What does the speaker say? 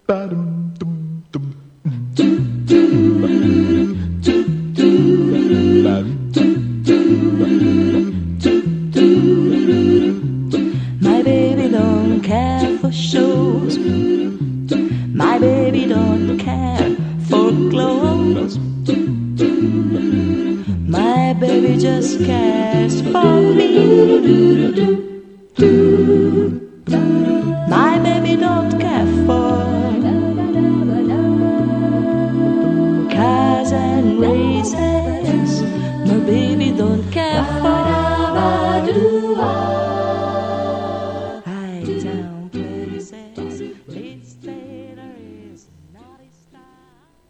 My baby don't care for shows. My baby don't care for clothes. My baby just cares